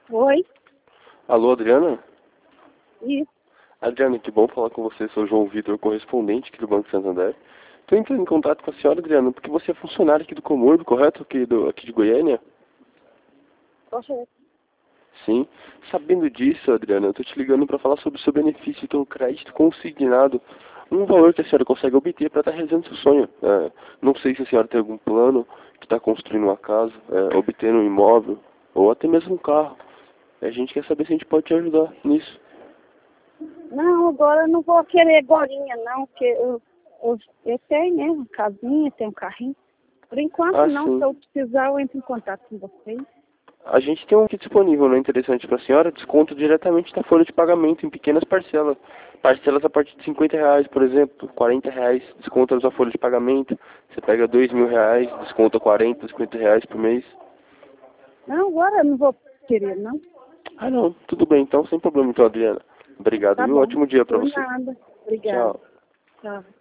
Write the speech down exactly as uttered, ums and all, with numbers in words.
Oi, Alô, Adriana? isso. Adriana, que bom falar com você. Sou João Vitor, correspondente aqui do Banco Santander. Estou entrando em contato com a senhora, Adriana, porque você é funcionária aqui do Comurbo, correto? Aqui, do, aqui de Goiânia? Poxa, Sim. Sabendo disso, Adriana, eu estou te ligando para falar sobre o seu benefício do crédito consignado. Um valor que a senhora consegue obter para estar realizando seu sonho. É, não sei se a senhora tem algum plano que está construindo uma casa, é, obtendo um imóvel, ou até mesmo um carro. A gente quer saber se a gente pode te ajudar nisso. não, agora eu não vou querer agorinha, não, porque eu, eu, eu tenho, né, uma casinha, tenho um carrinho. Por enquanto, Ah, não. Se sim. eu precisar, eu entro em contato com vocês. A gente tem um aqui disponível, não é interessante para a senhora? Desconto diretamente da folha de pagamento em pequenas parcelas. Parcelas a partir de cinquenta reais, por exemplo, quarenta reais, desconta na sua folha de pagamento. Você pega dois mil reais, desconta quarenta, cinquenta reais por mês. Não, agora eu não vou querer, não. Ah, não, tudo bem então, sem problema então, Adriana. Obrigado, Tá viu? bom. Ótimo dia para Por você. nada. Obrigada. Tchau. Tchau.